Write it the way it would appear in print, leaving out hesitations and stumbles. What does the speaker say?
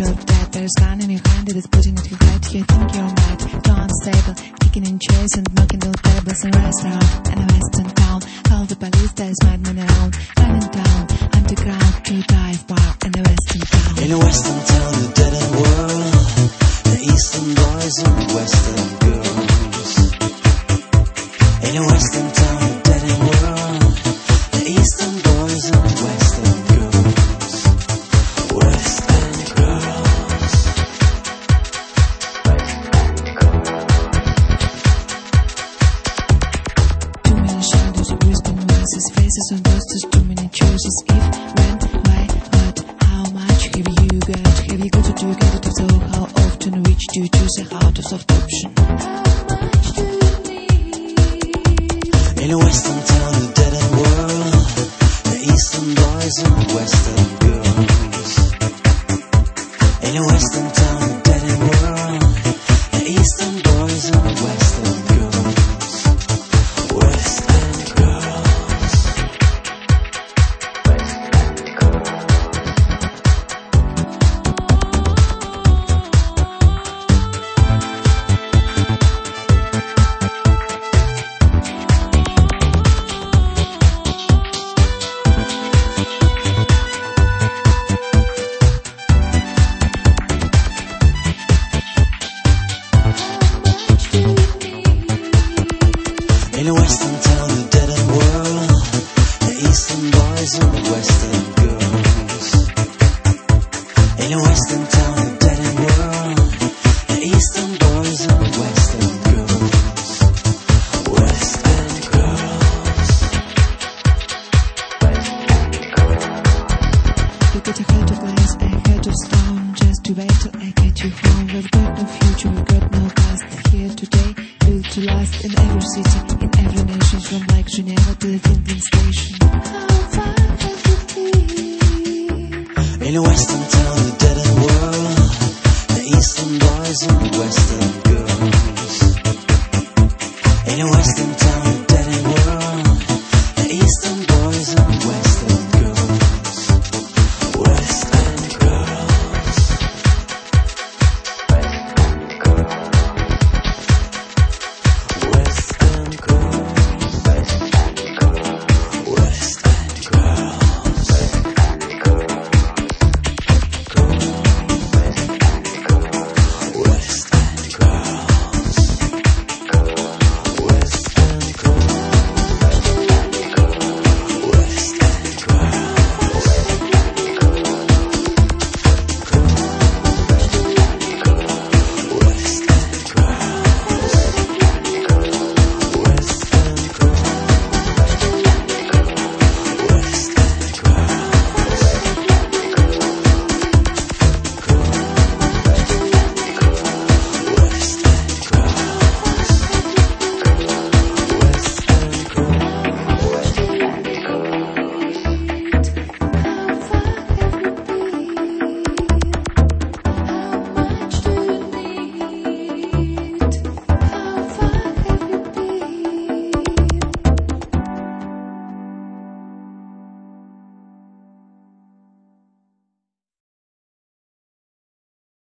of death. There's gun in your hand that is putting at your head. You think you're mad, so unstable, kicking in chairs and knocking those tables in restaurant in a western town. Call the police, there's madmen around. Running down, underground, to a dive bar in a western town. In a western town, a dead end world. The eastern boys and the western girls. In a western town, a dead end world. The eastern boys and the western girls. Western girls. Too many shadows, whispering voices, faces on posters, too many choices. If, when, why, what, how much have you got? Have you got to do get it? If so, how often? Which do you choose? A hard or soft option? How much do you need? In a western town, a dead end world. The eastern boys and the western girls. In a western town, a dead end world. The eastern boys and the western girls. Western girls. In a western town, a dead end world. The eastern boys and the western girls. In a western town, a dead end world. The eastern boys and the western girls. Western girls. You got a head of glass, a head of stone. Just to wait till I get you home. We've got no future, we've got no past. Here today, built to last in every city, in every nation, from like Geneva to the Finland station. How far have you been? In a western town, a dead end world. The eastern boys and the western girls. In a western